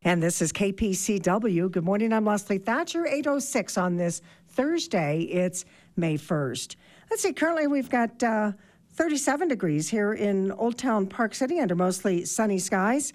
And this is KPCW. Good morning, I'm Leslie Thatcher, 8:06 on this Thursday. It's May 1st. Let's see, currently we've got 37 degrees here in Old Town Park City under mostly sunny skies,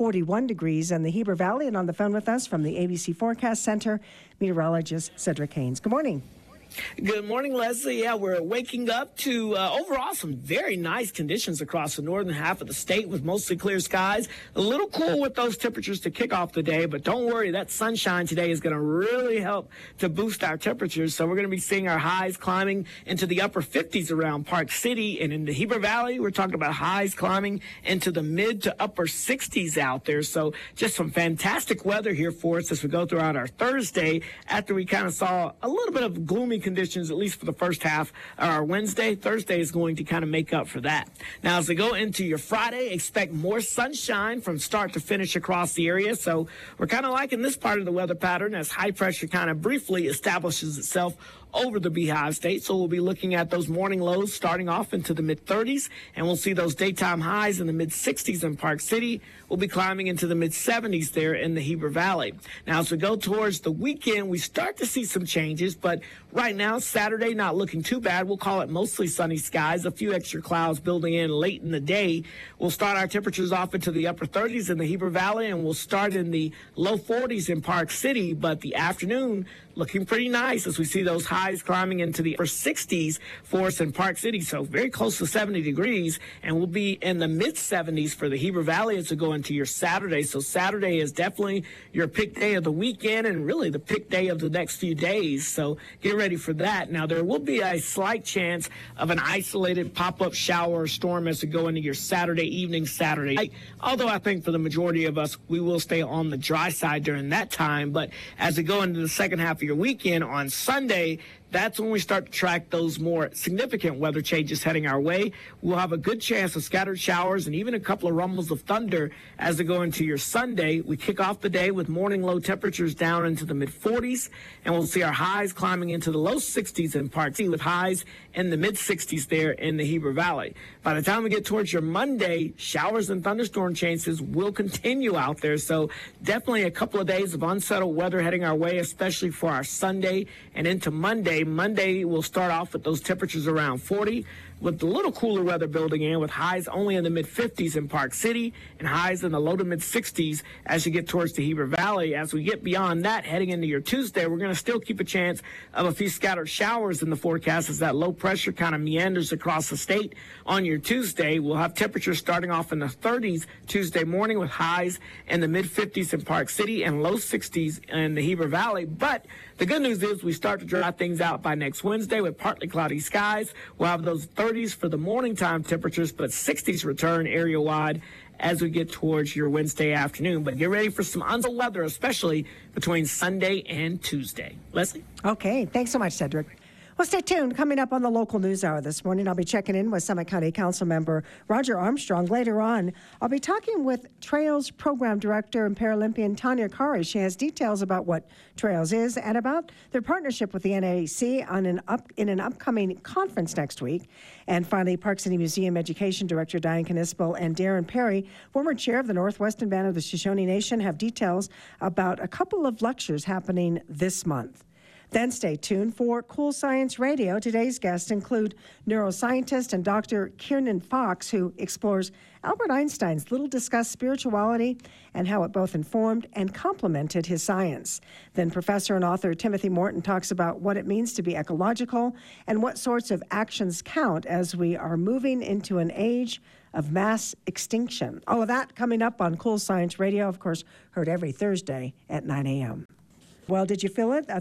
41 degrees in the Heber Valley. And on the phone with us from the ABC Forecast Center, meteorologist Cedric Haynes. Good morning. Good morning, Leslie. Yeah, we're waking up to overall some very nice conditions across the northern half of the state with mostly clear skies. A little cool with those temperatures to kick off the day, but don't worry, that sunshine today is going to really help to boost our temperatures. So we're going to be seeing our highs climbing into the upper 50s around Park City, and in the Heber Valley, we're talking about highs climbing into the mid to upper 60s out there. So just some fantastic weather here for us as we go throughout our Thursday after we kind of saw a little bit of gloomy conditions, at least for the first half of our Wednesday. Thursday is going to kind of make up for that. Now, as we go into your Friday, expect more sunshine from start to finish across the area. So we're kind of liking this part of the weather pattern as high pressure kind of briefly establishes itself over the Beehive State. So we'll be looking at those morning lows starting off into the mid-30s, and we'll see those daytime highs in the mid-60s in Park City. We'll be climbing into the mid-70s there in the Heber Valley. Now, as we go towards the weekend, we start to see some changes, but right now, Saturday not looking too bad. We'll call it mostly sunny skies, a few extra clouds building in late in the day. We'll start our temperatures off into the upper 30s in the Heber Valley, and we'll start in the low 40s in Park City, but the afternoon looking pretty nice as we see those highs climbing into the upper 60s for us in Park City. So very close to 70 degrees, and we'll be in the mid-70s for the Heber Valley as we go into your Saturday. So Saturday is definitely your pick day of the weekend and really the pick day of the next few days. So get ready for that. Now, there will be a slight chance of an isolated pop-up shower or storm as we go into your Saturday evening, Saturday night. Although I think for the majority of us, we will stay on the dry side during that time. But as we go into the second half of your weekend on Sunday, that's when we start to track those more significant weather changes heading our way. We'll have a good chance of scattered showers and even a couple of rumbles of thunder as we go into your Sunday. We kick off the day with morning low temperatures down into the mid-40s, and we'll see our highs climbing into the low 60s in Park City with highs in the mid-60s there in the Heber Valley. By the time we get towards your Monday, showers and thunderstorm chances will continue out there. So definitely a couple of days of unsettled weather heading our way, especially for our Sunday and into Monday. Monday, we'll start off with those temperatures around 40, with a little cooler weather building in with highs only in the mid-50s in Park City and highs in the low to mid-60s as you get towards the Heber Valley. As we get beyond that, heading into your Tuesday, we're going to still keep a chance of a few scattered showers in the forecast as that low pressure kind of meanders across the state. On your Tuesday, we'll have temperatures starting off in the 30s Tuesday morning with highs in the mid-50s in Park City and low 60s in the Heber Valley. But the good news is we start to dry things out by next Wednesday with partly cloudy skies. We'll have those 30s for the morning time temperatures, but 60s return area-wide as we get towards your Wednesday afternoon. But get ready for some unsettled weather, especially between Sunday and Tuesday. Leslie? Okay, thanks so much, Cedric. Well, stay tuned. Coming up on the local news hour this morning, I'll be checking in with Summit County Council member Roger Armstrong. Later on, I'll be talking with Trails Program Director and Paralympian Tanya Kari. She has details about what Trails is and about their partnership with the NAAC in an upcoming conference next week. And finally, Park City Museum Education Director Diane Knispel and Darren Perry, former chair of the Northwestern Band of the Shoshone Nation, have details about a couple of lectures happening this month. Then stay tuned for Cool Science Radio. Today's guests include neuroscientist and Dr. Kiernan Fox, who explores Albert Einstein's little discussed spirituality and how it both informed and complemented his science. Then professor and author Timothy Morton talks about what it means to be ecological and what sorts of actions count as we are moving into an age of mass extinction. All of that coming up on Cool Science Radio, of course, heard every Thursday at 9 a.m. Well, did you feel it? A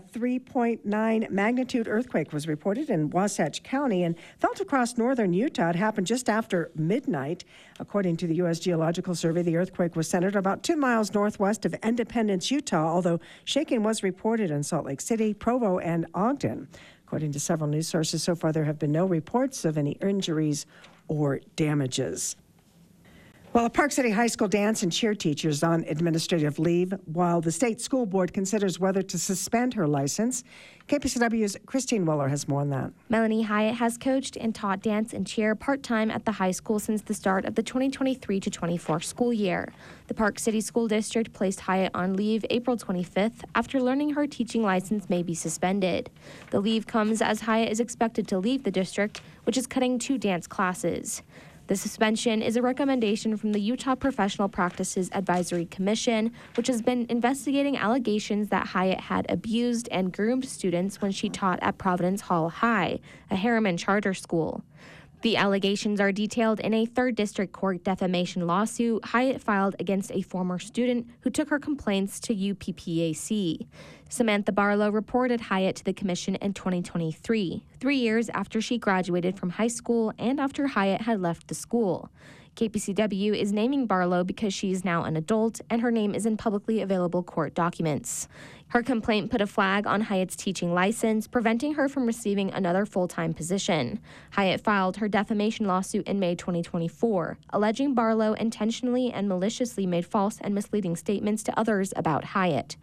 3.9 magnitude earthquake was reported in Wasatch County and felt across northern Utah. It happened just after midnight. According to the U.S. Geological Survey, the earthquake was centered about 2 miles northwest of Independence, Utah, although shaking was reported in Salt Lake City, Provo, and Ogden. According to several news sources, so far there have been no reports of any injuries or damages. Well, a Park City High School dance and cheer teacher is on administrative leave while the state school board considers whether to suspend her license. KPCW's Christine Weller has more on that. Melanie Hyatt has coached and taught dance and cheer part-time at the high school since the start of the 2023-24 school year. The Park City School District placed Hyatt on leave April 25th after learning her teaching license may be suspended. The leave comes as Hyatt is expected to leave the district, which is cutting 2 dance classes. The suspension is a recommendation from the Utah Professional Practices Advisory Commission, which has been investigating allegations that Hyatt had abused and groomed students when she taught at Providence Hall High, a Harriman charter school. The allegations are detailed in a 3rd District Court defamation lawsuit Hyatt filed against a former student who took her complaints to UPPAC. Samantha Barlow reported Hyatt to the commission in 2023, 3 years after she graduated from high school and after Hyatt had left the school. KPCW is naming Barlow because she is now an adult and her name is in publicly available court documents. Her complaint put a flag on Hyatt's teaching license, preventing her from receiving another full-time position. Hyatt filed her defamation lawsuit in May 2024, alleging Barlow intentionally and maliciously made false and misleading statements to others about Hyatt.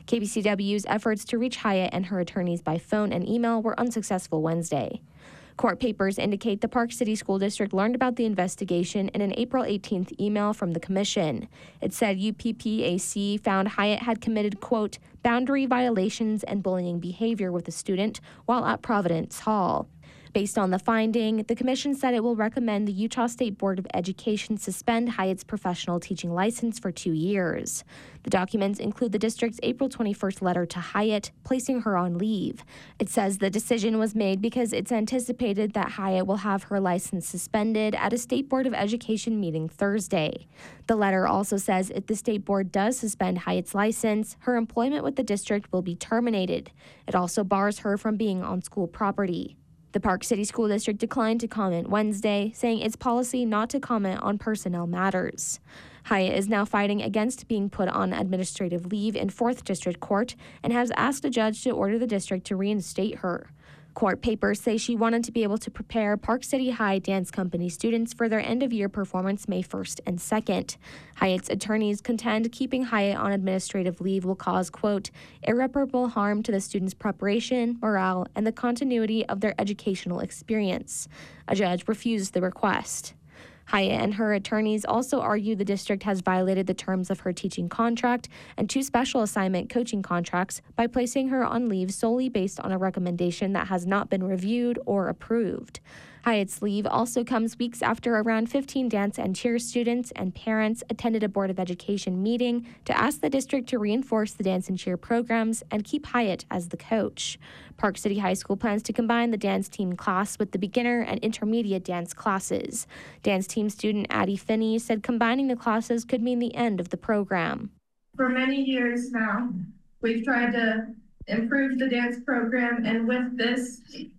KPCW's efforts to reach Hyatt and her attorneys by phone and email were unsuccessful Wednesday. Court papers indicate the Park City School District learned about the investigation in an April 18th email from the commission. It said UPPAC found Hyatt had committed, quote, boundary violations and bullying behavior with a student while at Providence Hall. Based on the finding, the commission said it will recommend the Utah State Board of Education suspend Hyatt's professional teaching license for 2 years. The documents include the district's April 21st letter to Hyatt, placing her on leave. It says the decision was made because it's anticipated that Hyatt will have her license suspended at a State Board of Education meeting Thursday. The letter also says if the State Board does suspend Hyatt's license, her employment with the district will be terminated. It also bars her from being on school property. The Park City School District declined to comment Wednesday, saying its policy not to comment on personnel matters. Hyatt is now fighting against being put on administrative leave in 4th District Court and has asked a judge to order the district to reinstate her. Court papers say she wanted to be able to prepare Park City High Dance Company students for their end-of-year performance May 1st and 2nd. Hyatt's attorneys contend keeping Hyatt on administrative leave will cause, quote, irreparable harm to the students' preparation, morale, and the continuity of their educational experience. A judge refused the request. Hyatt and her attorneys also argue the district has violated the terms of her teaching contract and 2 special assignment coaching contracts by placing her on leave solely based on a recommendation that has not been reviewed or approved. Hyatt's leave also comes weeks after around 15 dance and cheer students and parents attended a Board of Education meeting to ask the district to reinforce the dance and cheer programs and keep Hyatt as the coach. Park City High School plans to combine the dance team class with the beginner and intermediate dance classes. Dance team student Addie Finney said combining the classes could mean the end of the program. For many years now, we've tried to improve the dance program, and with this,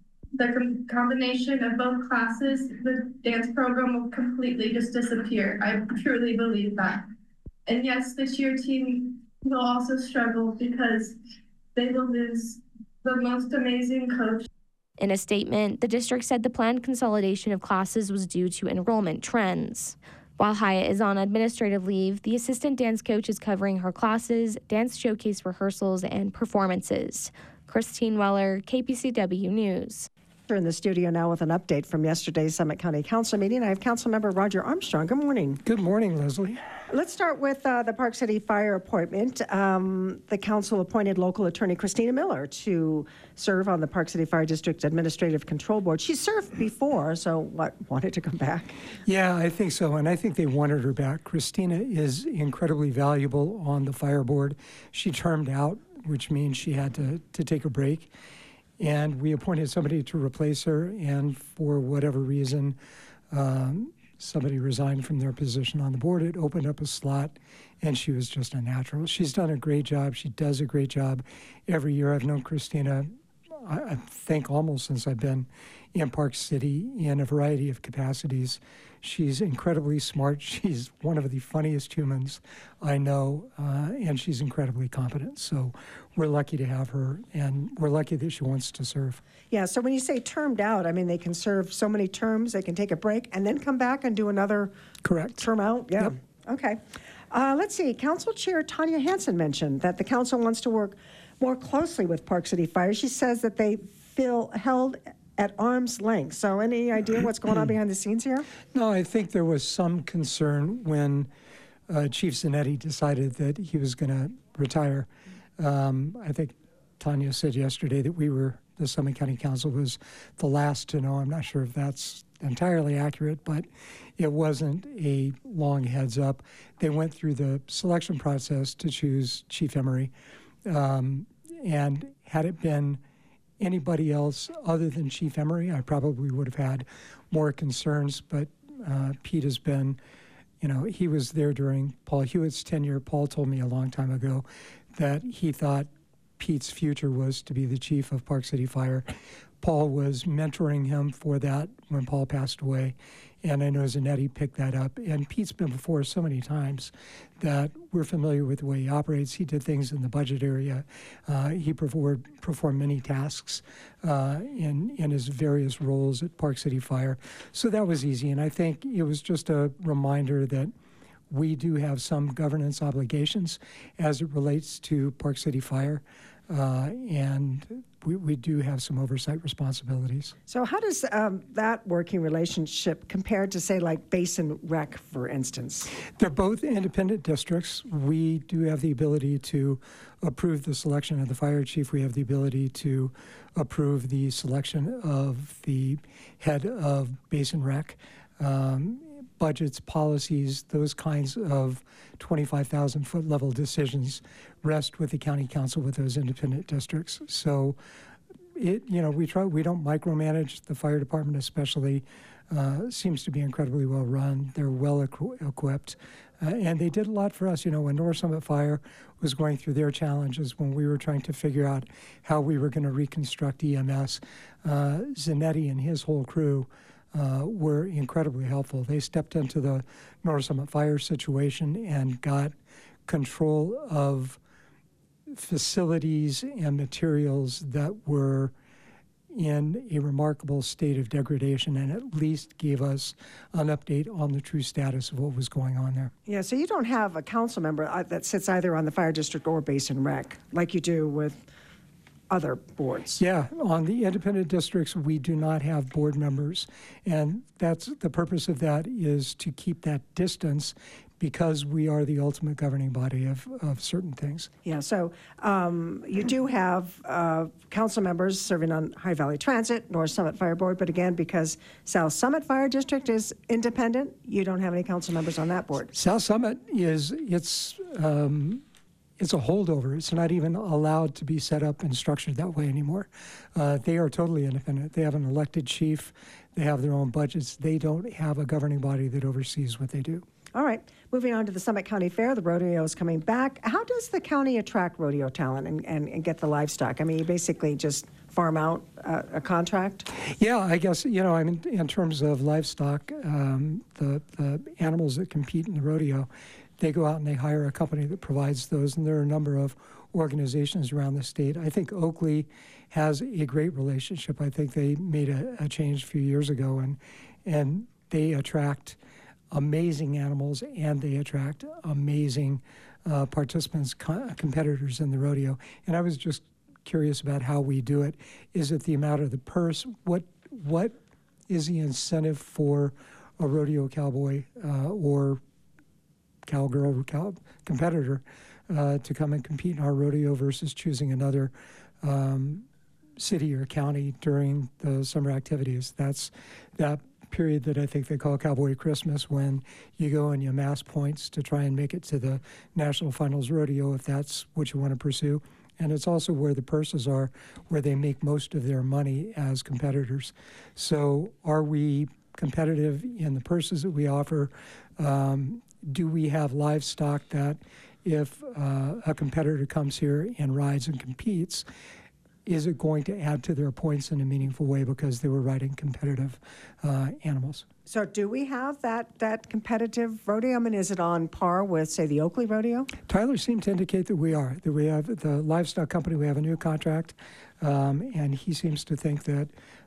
the combination of both classes, the dance program will completely just disappear. I truly believe that. And yes, the cheer team will also struggle because they will lose the most amazing coach. In a statement, the district said the planned consolidation of classes was due to enrollment trends. While Hyatt is on administrative leave, the assistant dance coach is covering her classes, dance showcase rehearsals, and performances. Christine Weller, KPCW News. We're in the studio now with an update from yesterday's Summit County Council meeting. I have Councilmember Roger Armstrong. Good morning. Good morning, Leslie. Let's start with the Park City Fire appointment. The council appointed local attorney Christina Miller to serve on the Park City Fire District Administrative Control Board. She served before, so wanted to come back? Yeah, I think so, and I think they wanted her back. Christina is incredibly valuable on the fire board. She termed out, which means she had to take a break. And we appointed somebody to replace her, and for whatever reason, somebody resigned from their position on the board. It opened up a slot, and she was just a natural. She's done a great job. She does a great job every year. I've known Christina I think almost since I've been in Park City in a variety of capacities. She's incredibly smart. She's one of the funniest humans I know, and she's incredibly competent. So we're lucky to have her, and we're lucky that she wants to serve. Yeah, so when you say termed out, I mean, they can serve so many terms, they can take a break and then come back and do another Correct. term out? Yeah. Yep. Okay. Let's see. Council Chair Tanya Hansen mentioned that the council wants to work more closely with Park City Fire. She says that they feel held at arm's length. So any idea what's going on behind the scenes here? No, I think there was some concern when Chief Zanetti decided that he was going to retire. I think Tanya said yesterday that the Summit County Council was the last to know. I'm not sure if that's entirely accurate, but it wasn't a long heads up. They went through the selection process to choose Chief Emery. And had it been anybody else other than Chief Emery, I probably would have had more concerns. But Pete has been, he was there during Paul Hewitt's tenure. Paul told me a long time ago that he thought Pete's future was to be the chief of Park City Fire. Paul was mentoring him for that when Paul passed away, and I know Zanetti picked that up. And Pete's been before us so many times that we're familiar with the way he operates. He did things in the budget area. He performed many tasks in his various roles at Park City Fire. So that was easy, and I think it was just a reminder that we do have some governance obligations as it relates to Park City Fire, and we do have some oversight responsibilities. So how does that working relationship compare to, say, like Basin Rec, for instance? They're both independent districts. We do have the ability to approve the selection of the fire chief. We have the ability to approve the selection of the head of Basin Rec. Budgets, policies, those kinds of 25,000-foot level decisions rest with the county council with those independent districts. So, we don't micromanage. The fire department, especially, seems to be incredibly well run. They're well equipped, and they did a lot for us. When North Summit Fire was going through their challenges, when we were trying to figure out how we were going to reconstruct EMS, Zanetti and his whole crew were incredibly helpful. They stepped into the North Summit Fire situation and got control of facilities and materials that were in a remarkable state of degradation, and at least gave us an update on the true status of what was going on there. Yeah, so you don't have a council member that sits either on the fire district or Basin Rec like you do with other boards. Yeah, on the independent districts, we do not have board members, and that's the purpose of that, is to keep that distance, because we are the ultimate governing body of certain things. Yeah, so you do have council members serving on High Valley Transit, North Summit Fire Board, but again, because South Summit Fire District is independent, you don't have any council members on that board. South Summit it's a holdover. It's not even allowed to be set up and structured that way anymore. They are totally independent. They have an elected chief. They have their own budgets. They don't have a governing body that oversees what they do. All right, moving on to the Summit County Fair. The rodeo is coming back. How does the county attract rodeo talent and get the livestock? I mean, you basically just farm out a contract? Yeah, I guess, in terms of livestock, the animals that compete in the rodeo, they go out and they hire a company that provides those, and there are a number of organizations around the state. I think Oakley has a great relationship. I think they made a change a few years ago, and they attract amazing animals, and they attract amazing participants, competitors in the rodeo. And I was just curious about how we do it. Is it the amount of the purse? What is the incentive for a rodeo cowboy or cowgirl competitor to come and compete in our rodeo versus choosing another city or county during the summer activities? That's that period that I think they call Cowboy Christmas, when you go and you amass points to try and make it to the National Finals Rodeo, if that's what you want to pursue. And it's also where the purses are, where they make most of their money as competitors. So are we competitive in the purses that we offer? Do we have livestock that if a competitor comes here and rides and competes, is it going to add to their points in a meaningful way because they were riding competitive animals? So do we have that competitive rodeo? I mean, is it on par with, say, the Oakley Rodeo? Tyler seemed to indicate that we have the livestock company, we have a new contract, and he seems to think that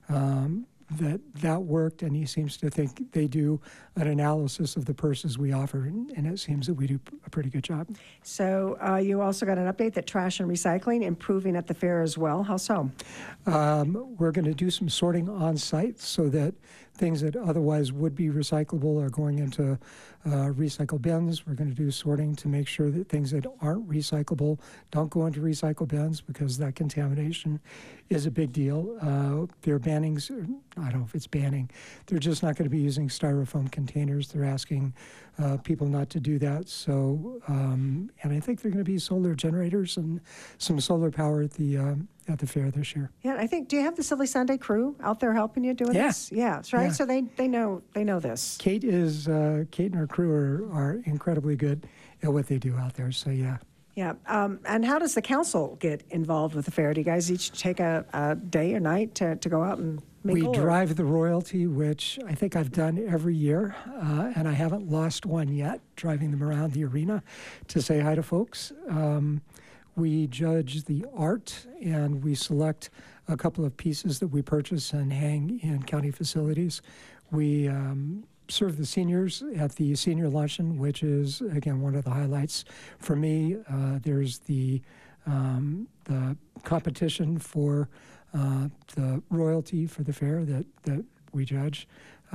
that worked, and he seems to think they do an analysis of the purses we offer, and it seems that we do a pretty good job. So you also got an update that trash and recycling improving at the fair as well. How so? We're going to do some sorting on site so that things that otherwise would be recyclable are going into recycle bins. We're going to do sorting to make sure that things that aren't recyclable don't go into recycle bins because that contamination is a big deal. They're banning, I don't know if it's banning, they're just not going to be using styrofoam containers. They're asking people not to do that. So, and I think they're going to be solar generators and some solar power at the fair this year. Yeah, I think. Do you have the Silly Sunday crew out there helping you doing this? Yeah, that's right. Yeah. So they know this. Kate and her crew are incredibly good at what they do out there. So yeah. Yeah. And how does the council get involved with the fair? Do you guys each take a day or night to go out and mingle? We drive the royalty, which I think I've done every year, and I haven't lost one yet, driving them around the arena to say hi to folks. We judge the art, and we select a couple of pieces that we purchase and hang in county facilities. We serve the seniors at the senior luncheon, which is, again, one of the highlights for me. There's the competition for the royalty for the fair that we judge.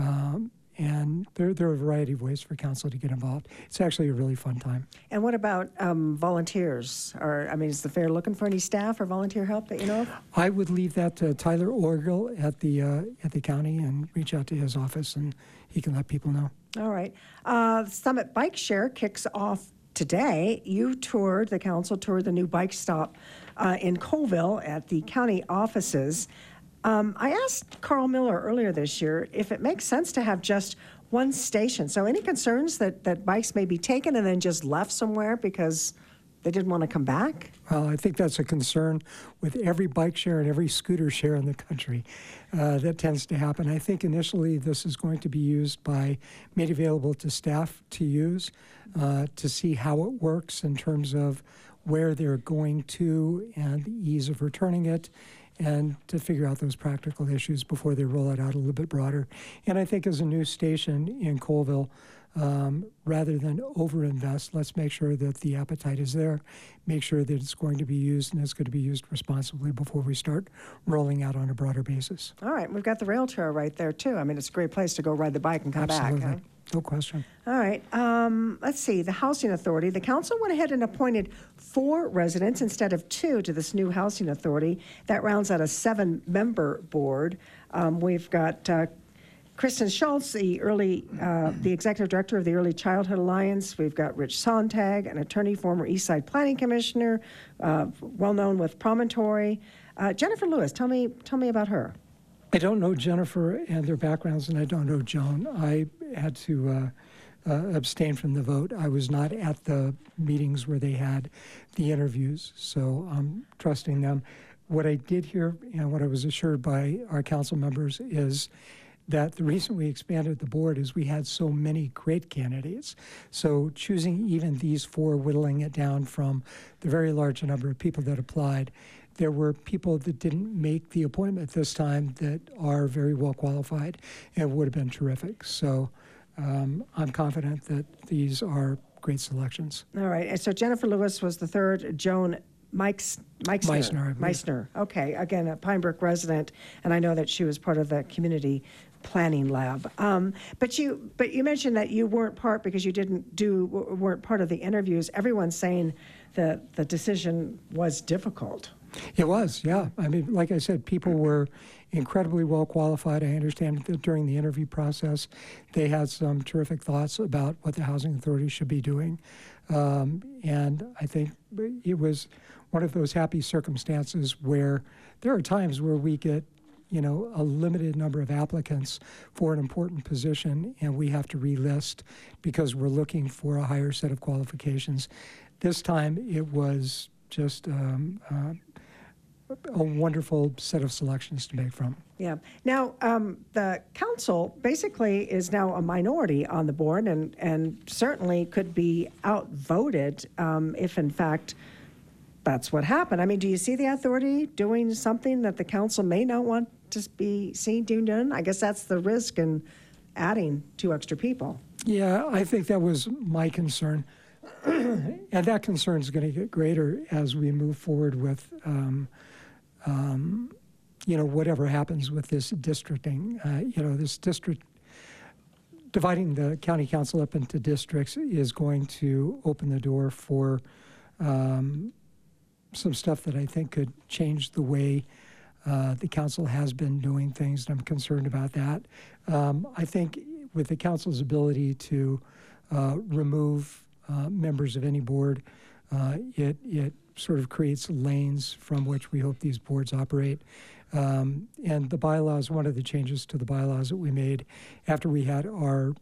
And there are a variety of ways for council to get involved. It's actually a really fun time. And what about volunteers? Is the fair looking for any staff or volunteer help that you know of? I would leave that to Tyler Orgill at the county and reach out to his office, and he can let people know. All right. Summit Bike Share kicks off today. The council toured the new bike stop in Colville at the county offices. I asked Carl Miller earlier this year if it makes sense to have just one station. So any concerns that bikes may be taken and then just left somewhere because they didn't want to come back? Well, I think that's a concern with every bike share and every scooter share in the country. That tends to happen. I think initially this is going to be made available to staff to use to see how it works in terms of where they're going to and the ease of returning it, and to figure out those practical issues before they roll it out a little bit broader. And I think as a new station in Colville, rather than overinvest, let's make sure that the appetite is there, make sure that it's going to be used and it's going to be used responsibly before we start rolling out on a broader basis. All right, we've got the rail trail right there too. I mean, it's a great place to go ride the bike and come Absolutely. back. Huh? No question. All right. Let's see. The Housing Authority. The council went ahead and appointed 4 residents instead of 2 to this new Housing Authority. That rounds out a 7-member board. We've got Kristen Schultz, the executive director of the Early Childhood Alliance. We've got Rich Sontag, an attorney, former Eastside Planning Commissioner, well known with Promontory. Jennifer Lewis, tell me about her. I don't know Jennifer and their backgrounds, and I don't know Joan. I had to abstain from the vote. I was not at the meetings where they had the interviews, so I'm trusting them. What I did hear and what I was assured by our council members is that the reason we expanded the board is we had so many great candidates. So choosing even these 4, whittling it down from the very large number of people that applied, there were people that didn't make the appointment this time that are very well qualified and would have been terrific. So I'm confident that these are great selections. All right. And so Jennifer Lewis was the 3rd. Joan Meissner. Okay. Again, a Pine Brook resident, and I know that she was part of the community planning lab. But you mentioned that you weren't part because you weren't part of the interviews. Everyone's saying that the decision was difficult. It was, yeah. I mean, like I said, people were incredibly well qualified. I understand that during the interview process, they had some terrific thoughts about what the Housing Authority should be doing. And I think it was one of those happy circumstances where there are times where we get, a limited number of applicants for an important position, and we have to relist because we're looking for a higher set of qualifications. This time, it was just a wonderful set of selections to make from. Yeah. Now, the council basically is now a minority on the board and certainly could be outvoted if, in fact, that's what happened. I mean, do you see the authority doing something that the council may not want to be seen doing done? I guess that's the risk in adding 2 extra people. Yeah, I think that was my concern. And that concern is going to get greater as we move forward with, whatever happens with this districting. This district, dividing the county council up into districts is going to open the door for some stuff that I think could change the way the council has been doing things, and I'm concerned about that. I think with the council's ability to remove members of any board, it sort of creates lanes from which we hope these boards operate. And the bylaws, one of the changes to the bylaws that we made after we had our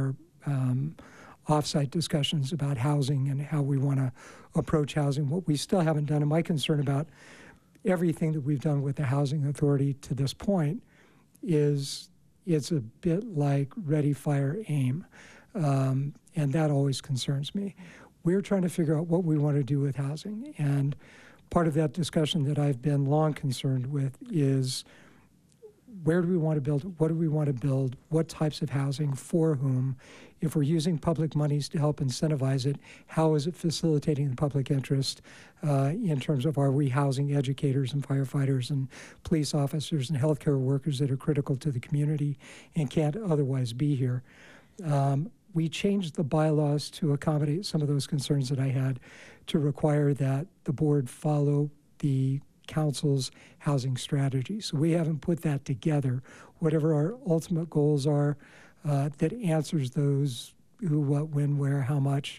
offsite discussions about housing and how we want to approach housing. What we still haven't done, and my concern about everything that we've done with the Housing Authority to this point is it's a bit like ready, fire, aim. And that always concerns me. We're trying to figure out what we want to do with housing. And part of that discussion that I've been long concerned with is where do we want to build? What do we want to build? What types of housing? For whom? If we're using public monies to help incentivize it, how is it facilitating the public interest in terms of are we housing educators and firefighters and police officers and healthcare workers that are critical to the community and can't otherwise be here? We changed the bylaws to accommodate some of those concerns that I had to require that the board follow the council's housing strategy. So we haven't put that together. Whatever our ultimate goals are, that answers those who, what, when, where, how much.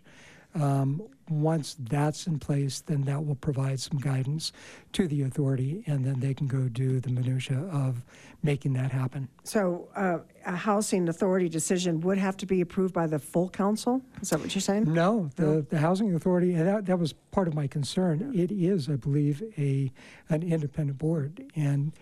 Once that's in place, then that will provide some guidance to the authority, and then they can go do the minutia of making that happen. So a housing authority decision would have to be approved by the full council? Is that what you're saying? No, the housing authority, and that was part of my concern. It is, I believe, an independent board, and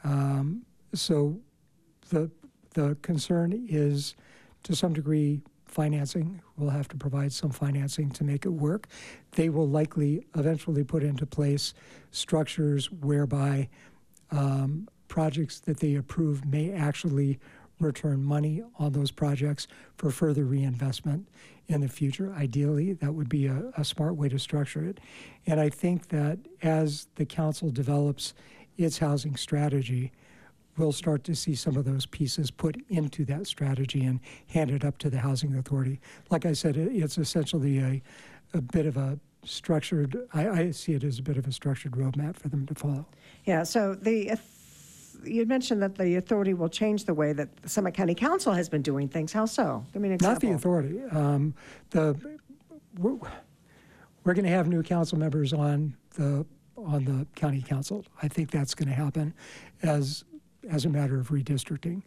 so the concern is to some degree financing. We'll have to provide some financing to make it work. They will likely eventually put into place structures whereby projects that they approve may actually return money on those projects for further reinvestment in the future. Ideally, that would be a smart way to structure it. And I think that as the council develops its housing strategy, we'll start to see some of those pieces put into that strategy and handed up to the housing authority. Like I said, it's essentially a bit of a structured, I see it as a bit of a structured roadmap for them to follow. Yeah, so you mentioned that the authority will change the way that the Summit County Council has been doing things. How so? Give me an example. Not the authority. We're going to have new council members on the county council. I think that's going to happen as a matter of redistricting.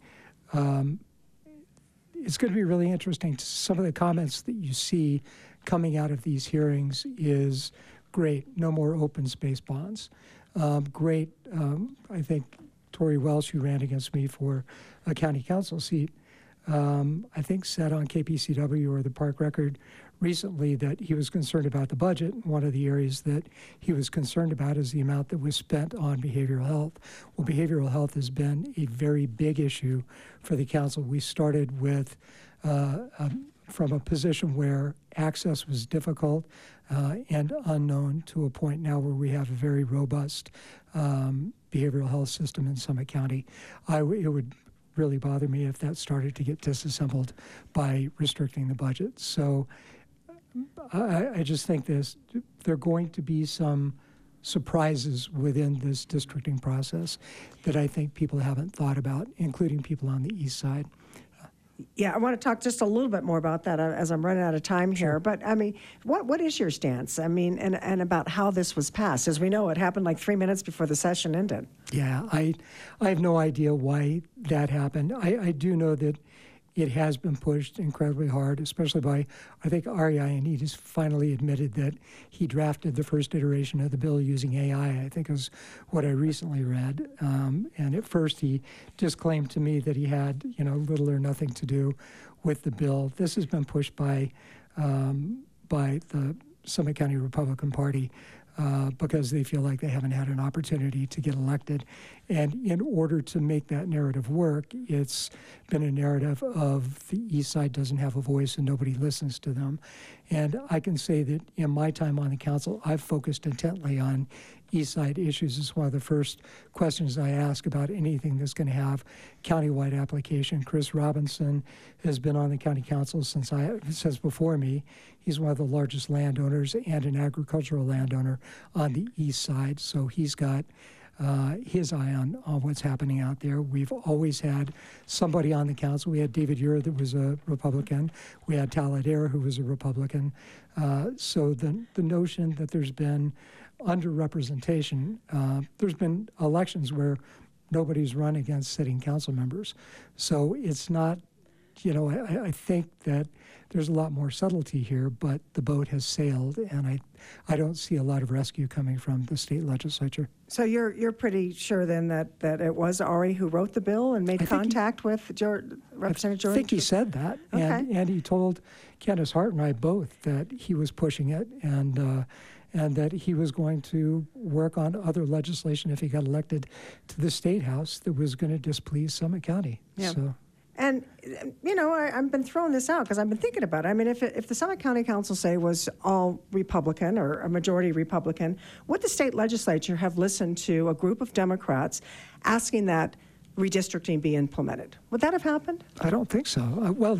It's going to be really interesting. Some of the comments that you see coming out of these hearings is great. No more open space bonds. Great. I think Tori Welsh, who ran against me for a county council seat, I think said on KPCW or the Park Record recently that he was concerned about the budget. One of the areas that he was concerned about is the amount that was spent on behavioral health. Well, behavioral health has been a very big issue for the council. We started with from a position where access was difficult and unknown to a point now where we have a very robust behavioral health system in Summit County. It would really bother me if that started to get disassembled by restricting the budget. So I just think there are going to be some surprises within this districting process that I think people haven't thought about, including people on the east side. Yeah, I want to talk just a little bit more about that as I'm running out of time here. But I mean, what is your stance? I mean, and about how this was passed? As we know, it happened like 3 minutes before the session ended. Yeah, I have no idea why that happened. I do know that it has been pushed incredibly hard, especially by, I think REI, has finally admitted that he drafted the first iteration of the bill using AI, I think is what I recently read. And at first he disclaimed to me that he had, little or nothing to do with the bill. This has been pushed by the Summit County Republican Party because they feel like they haven't had an opportunity to get elected. And in order to make that narrative work, it's been a narrative of the East Side doesn't have a voice and nobody listens to them. And I can say that in my time on the council, I've focused intently on East Side issues. It's one of the first questions I ask about anything that's going to have countywide application. Chris Robinson has been on the county council since before me. He's one of the largest landowners and an agricultural landowner on the East Side, so he's got his eye on what's happening out there. We've always had somebody on the council. We had David Ure that was a Republican. We had Tal Adair who was a Republican. So the notion that there's been underrepresentation, there's been elections where nobody's run against sitting council members. So it's not, I think that there's a lot more subtlety here, but the boat has sailed, and I don't see a lot of rescue coming from the state legislature. So you're pretty sure then that it was Ari who wrote the bill and made contact with Representative George? I think he said that, okay. and he told Candace Hart and I both that he was pushing it, and that he was going to work on other legislation if he got elected to the State House that was going to displease Summit County. Yeah. So. And, I've been throwing this out because I've been thinking about it. I mean, if the Summit County Council, say, was all Republican or a majority Republican, would the state legislature have listened to a group of Democrats asking that redistricting be implemented? Would that have happened? I don't think so. Well,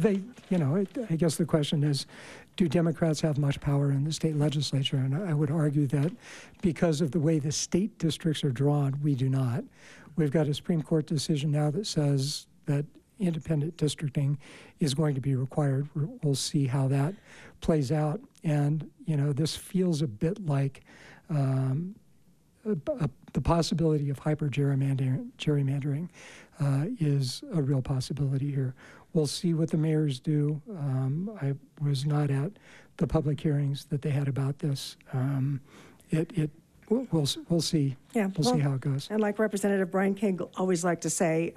I guess the question is, do Democrats have much power in the state legislature? And I would argue that because of the way the state districts are drawn, we do not. We've got a Supreme Court decision now that says that independent districting is going to be required. We'll see how that plays out. And, this feels a bit like the possibility of gerrymandering is a real possibility here. We'll see what the mayors do. I was not at the public hearings that they had about this. We'll see. Yeah, we'll see how it goes. And like Representative Brian King always liked to say,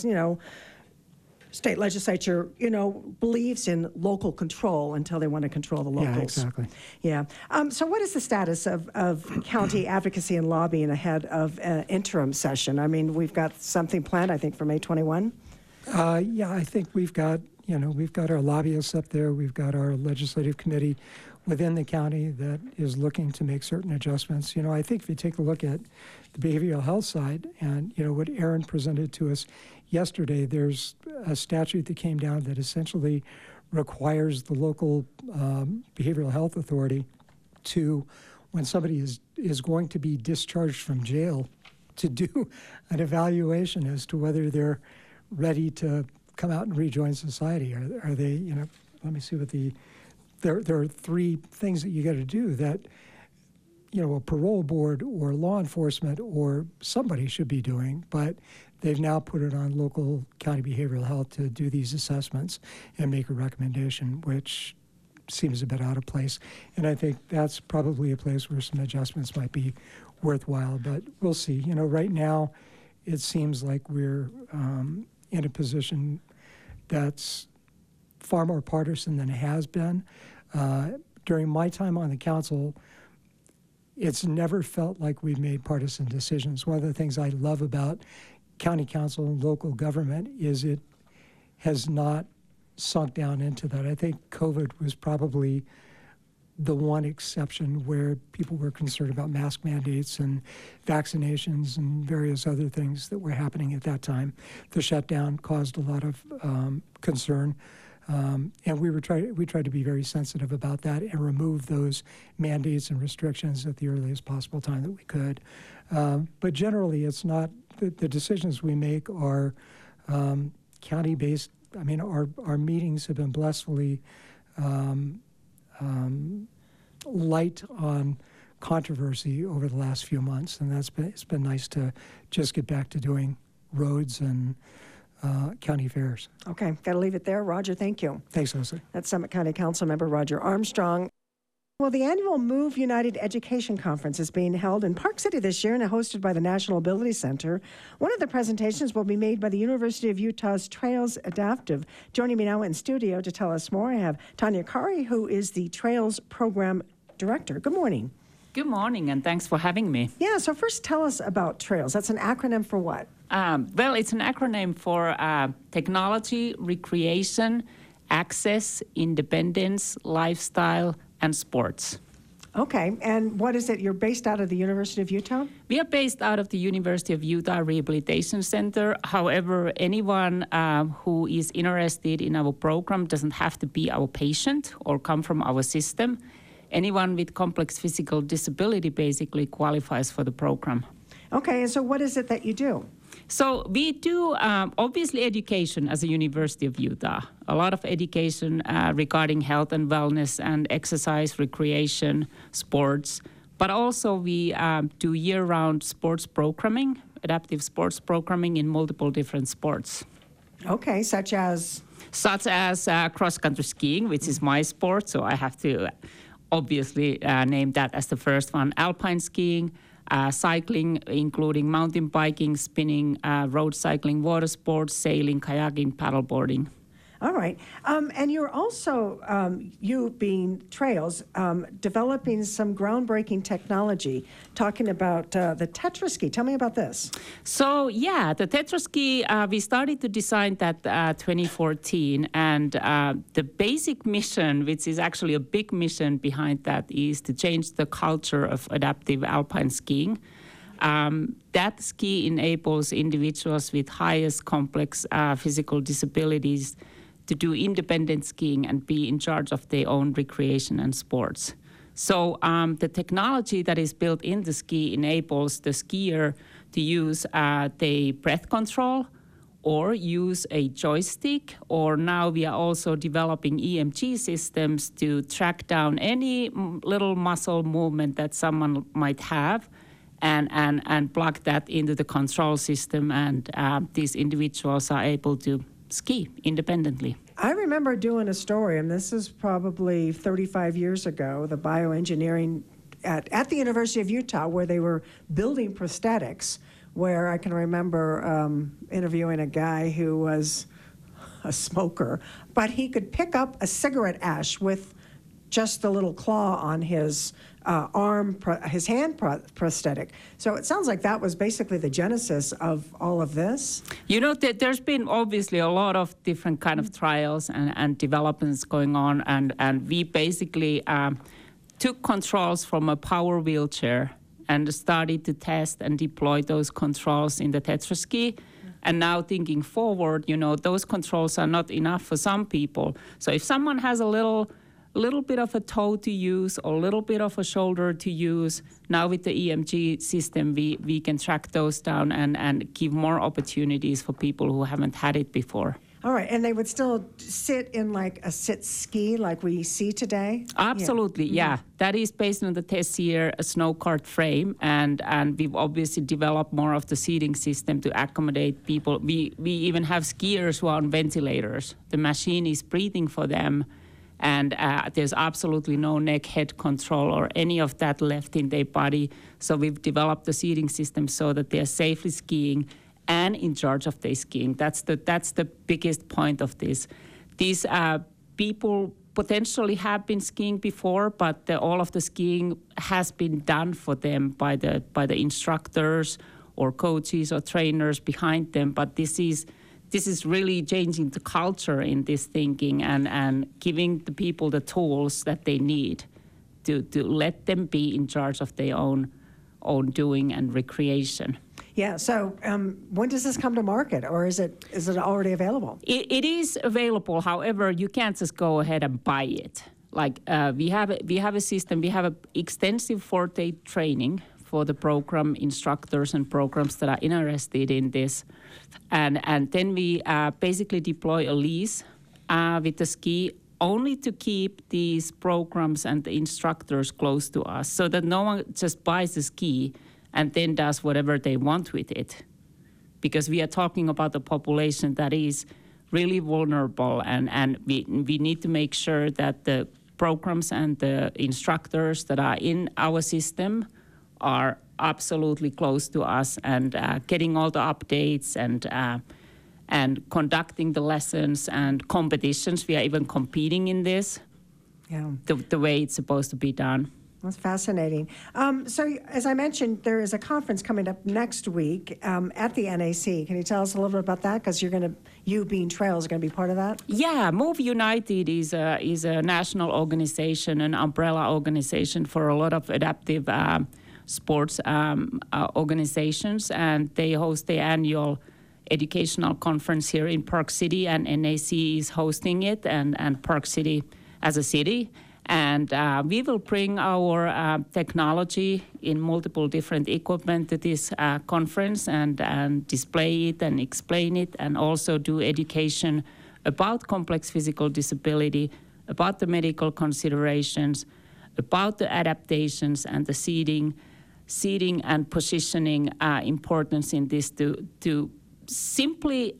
state legislature, believes in local control until they want to control the locals. Yeah, exactly. Yeah. So what is the status of county advocacy and lobbying ahead of an interim session? I mean, we've got something planned, I think, for May 21. Yeah, I think we've got our lobbyists up there. We've got our legislative committee within the county that is looking to make certain adjustments. I think if you take a look at the behavioral health side and, what Aaron presented to us yesterday, there's a statute that came down that essentially requires the local behavioral health authority to, when somebody is going to be discharged from jail, to do an evaluation as to whether they're ready to come out and rejoin society. Are they, let me see what there are three things that you got to do that, a parole board or law enforcement or somebody should be doing, but they've now put it on local county behavioral health to do these assessments and make a recommendation, which seems a bit out of place. And I think that's probably a place where some adjustments might be worthwhile, but we'll see. Right now it seems like we're in a position that's far more partisan than it has been. During my time on the council, it's never felt like we've made partisan decisions. One of the things I love about county council and local government is it has not sunk down into that. I think COVID was probably the one exception where people were concerned about mask mandates and vaccinations and various other things that were happening at that time. The shutdown caused a lot of concern. And we tried to be very sensitive about that and remove those mandates and restrictions at the earliest possible time that we could. But generally, it's not, the decisions we make are county-based. I mean, our meetings have been blissfully light on controversy over the last few months, and it's been nice to just get back to doing roads and county fairs. Okay, got to leave it there. Roger, thank you. Thanks, Leslie. That's Summit County Councilmember Roger Armstrong. Well, the annual Move United Education Conference is being held in Park City this year and hosted by the National Ability Center. One of the presentations will be made by the University of Utah's Trails Adaptive. Joining me now in studio to tell us more, I have Tanya Kari, who is the Trails Program Director. Good morning. Good morning, and thanks for having me. Yeah, so first tell us about Trails. That's an acronym for what? Well, it's an acronym for technology, recreation, access, independence, lifestyle, and sports. Okay, and what is it? You're based out of the University of Utah? We are based out of the University of Utah Rehabilitation Center. However, anyone who is interested in our program doesn't have to be our patient or come from our system. Anyone with complex physical disability basically qualifies for the program. Okay, and so what is it that you do? So we do, obviously, education as a University of Utah. A lot of education regarding health and wellness and exercise, recreation, sports. But also we do year-round sports programming, adaptive sports programming in multiple different sports. Okay, such as? Such as cross-country skiing, which is my sport, so I have to obviously name that as the first one. Alpine skiing, cycling, including mountain biking, spinning, road cycling, water sports, sailing, kayaking, paddleboarding. All right. And you're also, you being Trails, developing some groundbreaking technology, talking about the Tetra Ski. Tell me about this. So, yeah, the Tetra Ski, we started to design that 2014. And the basic mission, which is actually a big mission behind that, is to change the culture of adaptive alpine skiing. That ski enables individuals with highest complex physical disabilities to do independent skiing and be in charge of their own recreation and sports. So the technology that is built in the ski enables the skier to use the breath control or use a joystick, or now we are also developing EMG systems to track down any little muscle movement that someone might have and plug that into the control system, and these individuals are able to ski independently. I remember doing a story, and this is probably 35 years ago, the bioengineering at the University of Utah, where they were building prosthetics, where I can remember interviewing a guy who was a smoker, but he could pick up a cigarette ash with just the little claw on his his hand prosthetic. So it sounds like that was basically the genesis of all of this. You know, there's been obviously a lot of different kind of trials and developments going on, and we basically took controls from a power wheelchair and started to test and deploy those controls in the Tetra Ski. And now thinking forward, you know, those controls are not enough for some people. So if someone has a little bit of a toe to use or a little bit of a shoulder to use, now with the EMG system, we can track those down and give more opportunities for people who haven't had it before. All right, and they would still sit in like a sit ski like we see today? Absolutely, yeah. That is based on the Tessier snow cart frame, and we've obviously developed more of the seating system to accommodate people. We even have skiers who are on ventilators. The machine is breathing for them, and there's absolutely no neck head control or any of that left in their body. So we've developed the seating system so that they're safely skiing and in charge of their skiing. That's the biggest point of this. These people potentially have been skiing before, but all of the skiing has been done for them by the instructors or coaches or trainers behind them. But this is really changing the culture in this thinking and giving the people the tools that they need to let them be in charge of their own doing and recreation. Yeah, so when does this come to market, or is it already available? It is available. However, you can't just go ahead and buy it. Like we have a system. We have an extensive 4-day training for the program instructors and programs that are interested in this, and then we basically deploy a lease with the ski only to keep these programs and the instructors close to us, so that no one just buys the ski and then does whatever they want with it. because we are talking about a population that is really vulnerable, and we need to make sure that the programs and the instructors that are in our system are absolutely close to us and getting all the updates and conducting the lessons and competitions. We are even competing in this the way it's supposed to be done. That's fascinating. So, as I mentioned, there is a conference coming up next week at the NAC. Can you tell us a little bit about that? Because you being Trails, are going to be part of that. Yeah, Move United is a national organization, an umbrella organization for a lot of adaptive sports organizations, and they host the annual educational conference here in Park City, and NAC is hosting it, and Park City as a city. And we will bring our technology in multiple different equipment to this conference and display it and explain it, and also do education about complex physical disability, about the medical considerations, about the adaptations and the seating and positioning importance in this to simply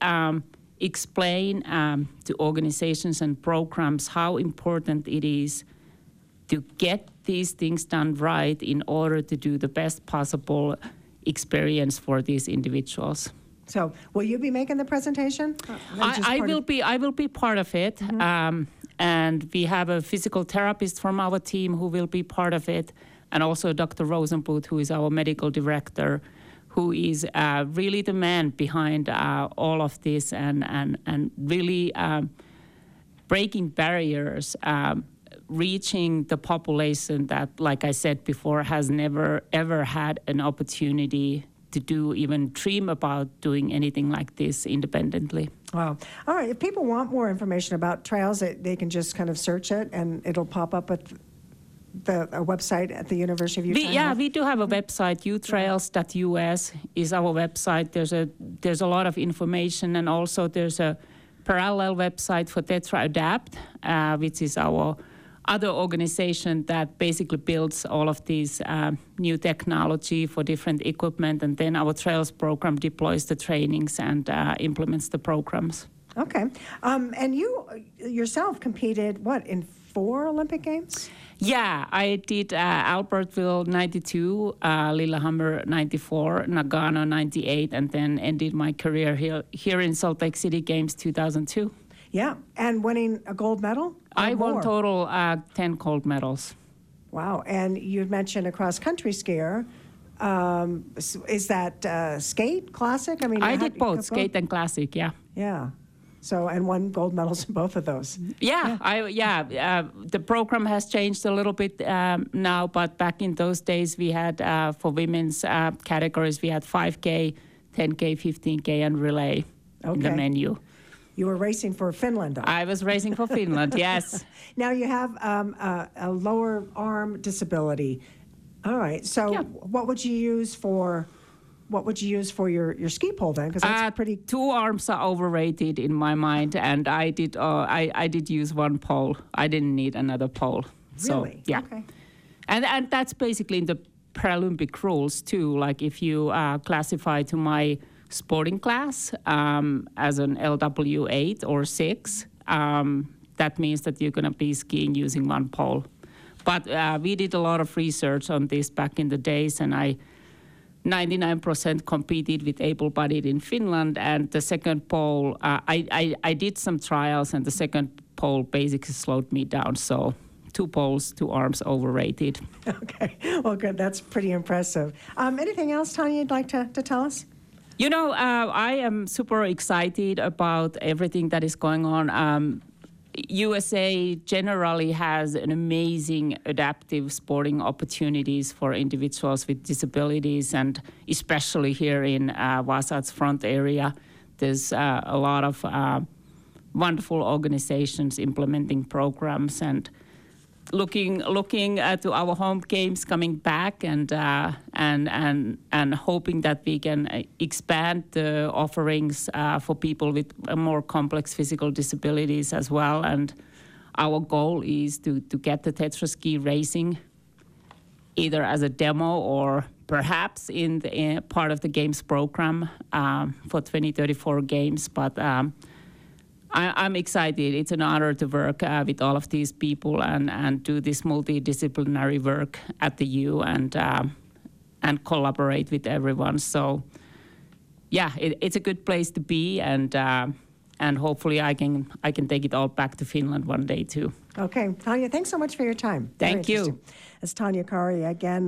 explain to organizations and programs how important it is to get these things done right in order to do the best possible experience for these individuals. So, will you be making the presentation? I will be part of it, and we have a physical therapist from our team who will be part of it, and also Dr. Rosenbluth, who is our medical director, who is really the man behind all of this and really breaking barriers. Reaching the population that, like I said before, has never, ever had an opportunity to even dream about doing anything like this independently. Wow. All right. If people want more information about Trails, they can just kind of search it, and it'll pop up at a website at the University of Utah. We do have a website. utrails.us is our website. There's a lot of information, and also there's a parallel website for Tetra Adapt, which is our other organization that basically builds all of these new technology for different equipment, and then our Trails program deploys the trainings and implements the programs. Okay. And you yourself competed, in 4 Olympic Games? Yeah, I did Albertville 92, Lillehammer 94, Nagano 98, and then ended my career here in Salt Lake City Games 2002. Yeah, and winning a gold medal? I won total 10 gold medals. Wow, and you mentioned a cross-country skier. Is that skate, classic? I did both, skate and classic, yeah. Yeah. So, and won gold medals in both of those. The program has changed a little bit now, but back in those days we had, for women's categories, we had 5K, 10K, 15K, and relay in the menu. You were racing for Finland. I was racing for Finland, yes. Now you have a lower arm disability. All right. So what would you use for your ski pole then? Because that's pretty. 2 arms are overrated in my mind, and I did use 1 pole. I didn't need another pole. Really? So, yeah. Okay. And that's basically in the Paralympic rules too. Like if you classify to my sporting class as an LW8 or 6, that means that you're going to be skiing using 1 pole. But we did a lot of research on this back in the days, and I 99% competed with able-bodied in Finland, and the second pole, I did some trials, and the second pole basically slowed me down. So 2 poles, 2 arms, overrated. Okay, well, good. That's pretty impressive. Anything else, Tanya, you'd like to tell us? You know, I am super excited about everything that is going on. USA generally has an amazing adaptive sporting opportunities for individuals with disabilities, and especially here in Wasatch Front area, there's a lot of wonderful organizations implementing programs and looking to our home games coming back and hoping that we can expand the offerings for people with more complex physical disabilities as well. And our goal is to get the Tetra Ski racing either as a demo or perhaps in the part of the games program for 2034 games. But I'm excited. It's an honor to work with all of these people and do this multidisciplinary work at the U and collaborate with everyone. So, yeah, it's a good place to be, and hopefully I can take it all back to Finland one day too. Okay, Tanya, thanks so much for your time. Thank you. It's Tanya Kari, again,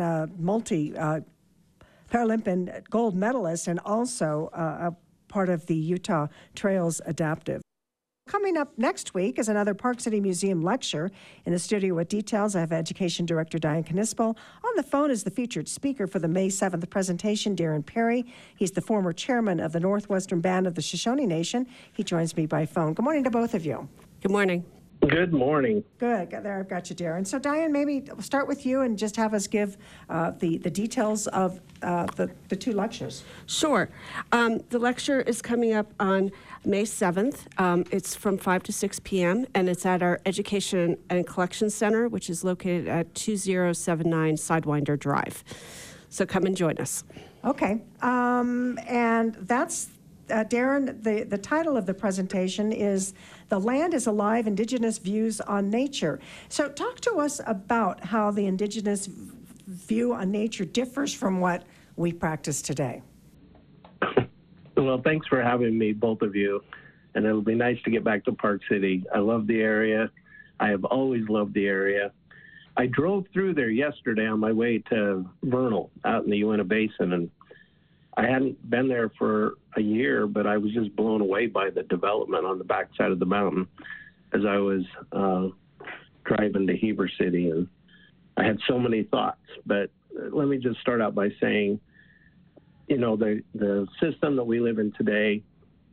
Paralympian gold medalist and also a part of the Utah Trails Adaptive. Coming up next week is another Park City Museum lecture. In the studio with details, I have Education Director Diane Knispel. On the phone is the featured speaker for the May 7th presentation, Darren Perry. He's the former chairman of the Northwestern Band of the Shoshone Nation. He joins me by phone. Good morning to both of you. Good morning. Good morning. Good. There, I've got you, Darren. So, Diane, maybe we'll start with you and just have us give the details of the two lectures. Sure. The lecture is coming up on May 7th. It's from 5 to 6 p.m., and it's at our Education and Collection Center, which is located at 2079 Sidewinder Drive. So come and join us. Okay. And that's, Darren, the title of the presentation is The Land is Alive, Indigenous Views on Nature. So talk to us about how the Indigenous view on nature differs from what we practice today. Well, thanks for having me, both of you. And it'll be nice to get back to Park City. I love the area. I have always loved the area. I drove through there yesterday on my way to Vernal out in the Uinta Basin, and I hadn't been there for a year, but I was just blown away by the development on the backside of the mountain as I was driving to Heber City. And I had so many thoughts, but let me just start out by saying, you know, the system that we live in today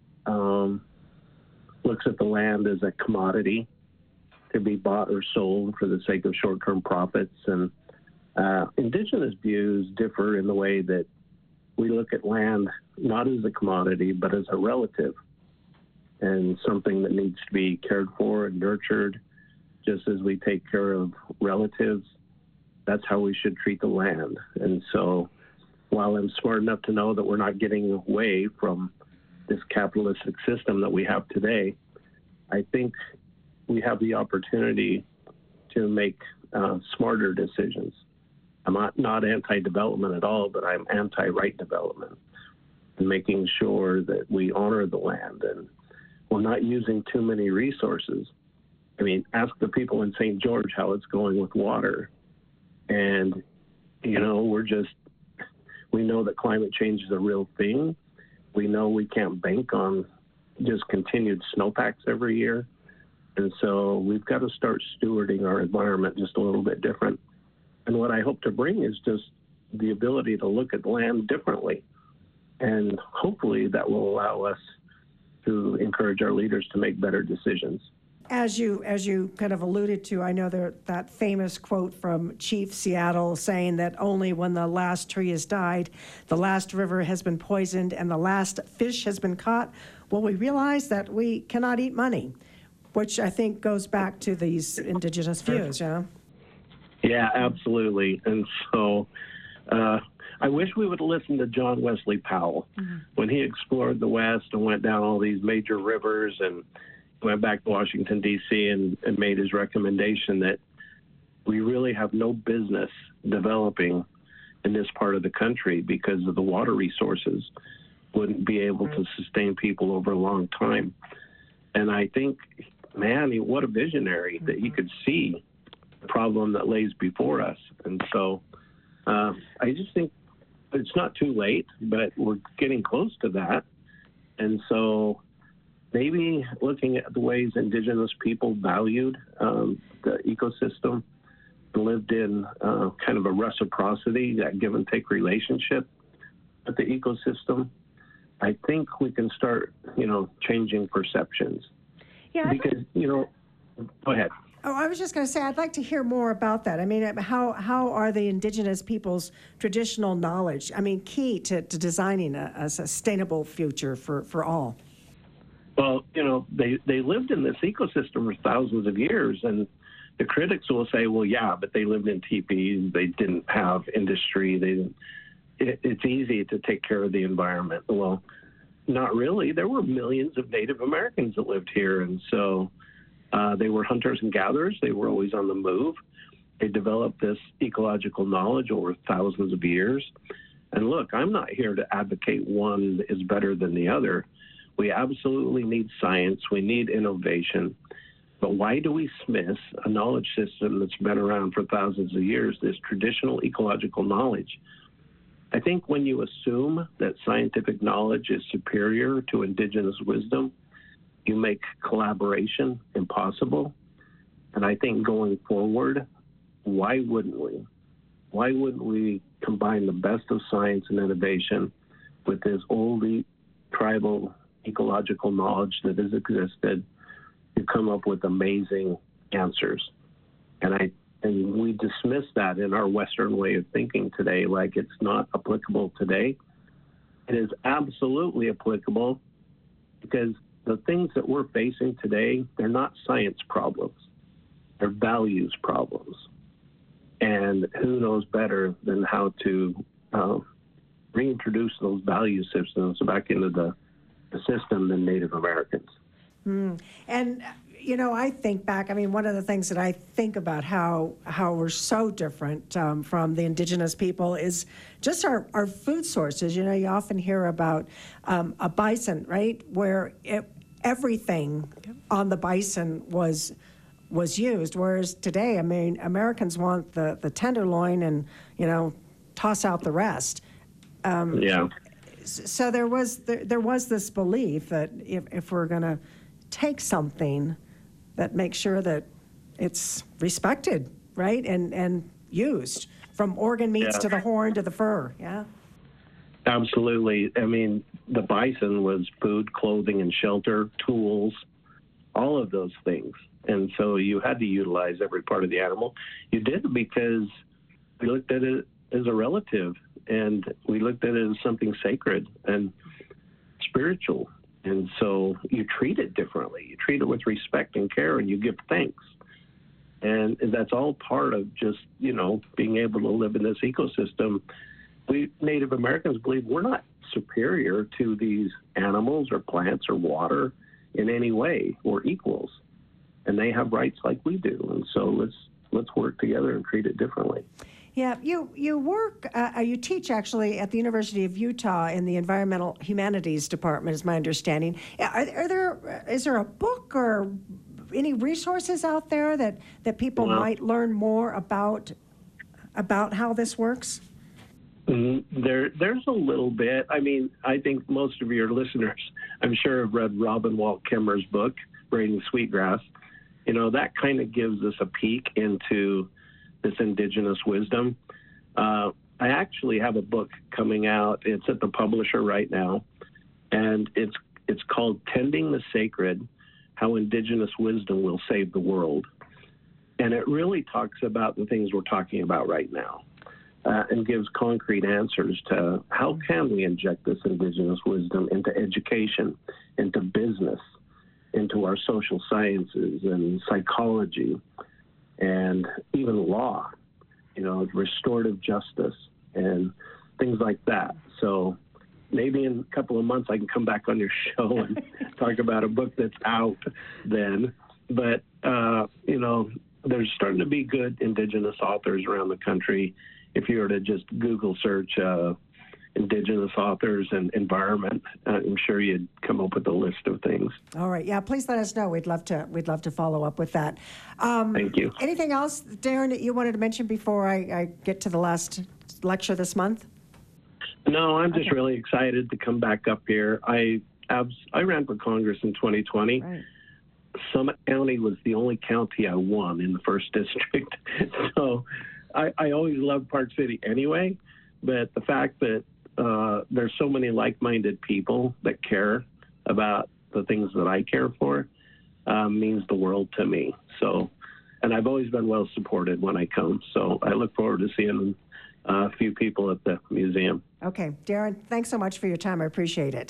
looks at the land as a commodity to be bought or sold for the sake of short-term profits. And Indigenous views differ in the way that we look at land not as a commodity, but as a relative and something that needs to be cared for and nurtured. Just as we take care of relatives, that's how we should treat the land. And so while I'm smart enough to know that we're not getting away from this capitalistic system that we have today, I think we have the opportunity to make smarter decisions. I'm not anti-development at all, but I'm anti-right development, and making sure that we honor the land and we're not using too many resources. I mean, ask the people in St. George how it's going with water. And, you know, we know that climate change is a real thing. We know we can't bank on just continued snowpacks every year. And so we've got to start stewarding our environment just a little bit different. And what I hope to bring is just the ability to look at land differently. And hopefully that will allow us to encourage our leaders to make better decisions. As you kind of alluded to, I know that famous quote from Chief Seattle saying that only when the last tree has died, the last river has been poisoned, and the last fish has been caught, well, we realize that we cannot eat money, which I think goes back to these Indigenous views, yeah? Yeah, absolutely. And so I wish we would listen to John Wesley Powell when he explored the West and went down all these major rivers and went back to Washington, D.C. and made his recommendation that we really have no business developing in this part of the country because of the water resources wouldn't be able to sustain people over a long time. And I think, man, what a visionary that he could see the problem that lays before us. And so I just think it's not too late, but we're getting close to that. And so maybe looking at the ways Indigenous people valued the ecosystem and lived in kind of a reciprocity, that give and take relationship with the ecosystem, I think we can start, changing perceptions. Yeah. Because, go ahead. Oh, I was just going to say, I'd like to hear more about that. I mean, how are the Indigenous people's traditional knowledge, key to designing a sustainable future for all? Well, they lived in this ecosystem for thousands of years, and the critics will say, well, yeah, but they lived in teepees, they didn't have industry, they didn't it's easy to take care of the environment. Well, not really. There were millions of Native Americans that lived here, and so they were hunters and gatherers. They were always on the move. They developed this ecological knowledge over thousands of years. And look, I'm not here to advocate one is better than the other. We absolutely need science. We need innovation. But why do we dismiss a knowledge system that's been around for thousands of years, this traditional ecological knowledge? I think when you assume that scientific knowledge is superior to indigenous wisdom, you make collaboration impossible. And I think going forward, why wouldn't we? Why wouldn't we combine the best of science and innovation with this old tribal ecological knowledge that has existed to come up with amazing answers? And we dismiss that in our Western way of thinking today, like it's not applicable today. It is absolutely applicable, because the things that we're facing today, they're not science problems. They're values problems. And who knows better than how to reintroduce those value systems back into the system than Native Americans. And, I think back, one of the things that I think about how we're so different from the indigenous people is just our food sources. You often hear about a bison, right, where everything on the bison was used, whereas today, Americans want the tenderloin and, toss out the rest. So there was this belief that if we're going to take something, that makes sure that it's respected, right, and used, from organ meats to the horn to the fur. Yeah. Absolutely. The bison was food, clothing, and shelter, tools, all of those things. And so you had to utilize every part of the animal. You did because we looked at it as a relative, and we looked at it as something sacred and spiritual. And so you treat it differently. You treat it with respect and care, and you give thanks. And that's all part of just, being able to live in this ecosystem. We Native Americans believe we're not superior to these animals or plants or water in any way. We're equals. And they have rights like we do. And so let's work together and treat it differently. Yeah, you teach actually at the University of Utah in the Environmental Humanities Department, is my understanding. Is there a book or any resources out there that people might learn more about how this works? There's a little bit. I think most of your listeners, I'm sure, have read Robin Walt Kimmerer's book, Braiding Sweetgrass. That kind of gives us a peek into this indigenous wisdom. I actually have a book coming out. It's at the publisher right now, and it's called Tending the Sacred, How Indigenous Wisdom Will Save the World. And it really talks about the things we're talking about right now, and gives concrete answers to how can we inject this indigenous wisdom into education, into business, into our social sciences and psychology, and even law, restorative justice and things like that. So maybe in a couple of months I can come back on your show and talk about a book that's out then. But, there's starting to be good indigenous authors around the country. If you were to just Google search indigenous authors and environment, I'm sure you'd come up with a list of things. All right. Yeah, please let us know. We'd love to follow up with that. Thank you. Anything else, Darren, that you wanted to mention before I get to the last lecture this month? No, I'm just really excited to come back up here. I ran for Congress in 2020. Right. Summit County was the only county I won in the first district. So I always loved Park City anyway, but the fact that there's so many like-minded people that care about the things that I care for means the world to me. So, and I've always been well supported when I come. So I look forward to seeing a few people at the museum. Okay, Darren, thanks so much for your time. I appreciate it.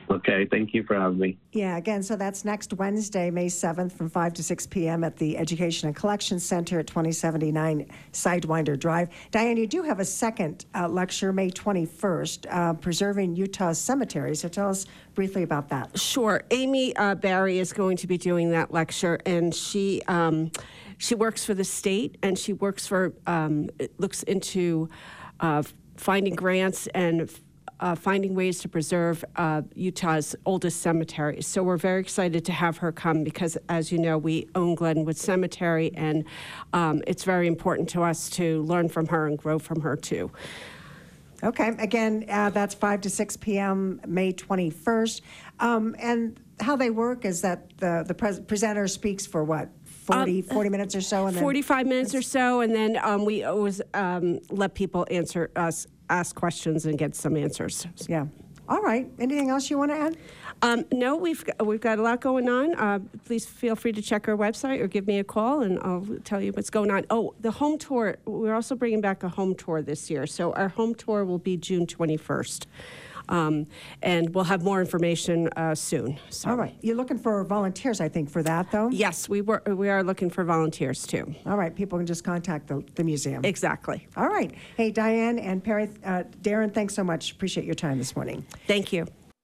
Okay, thank you for having me. Yeah, again, so that's next Wednesday, May 7th from 5 to 6 p.m. at the Education and Collection Center at 2079 Sidewinder Drive. Diane, you do have a second lecture, May 21st, Preserving Utah's Cemeteries. So tell us briefly about that. Sure. Amy Barry is going to be doing that lecture, and she works for the state, and she works for, looks into finding grants and finding ways to preserve Utah's oldest cemeteries. So we're very excited to have her come because, as you know, we own Glenwood Cemetery, and it's very important to us to learn from her and grow from her, too. Okay, again, that's 5 to 6 p.m., May 21st. And how they work is that the presenter speaks for what? 40 minutes or so? And then 45 minutes or so, and then we always let people ask questions and get some answers. Yeah. All right. Anything else you want to add? No, we've got a lot going on. Please feel free to check our website or give me a call, and I'll tell you what's going on. Oh, the home tour. We're also bringing back a home tour this year. So our home tour will be June 21st. And we'll have more information soon. So. All right. You're looking for volunteers, I think, for that, though? Yes, we are looking for volunteers, too. All right. People can just contact the museum. Exactly. All right. Hey, Diane and Perry, Darren, thanks so much. Appreciate your time this morning. Thank you.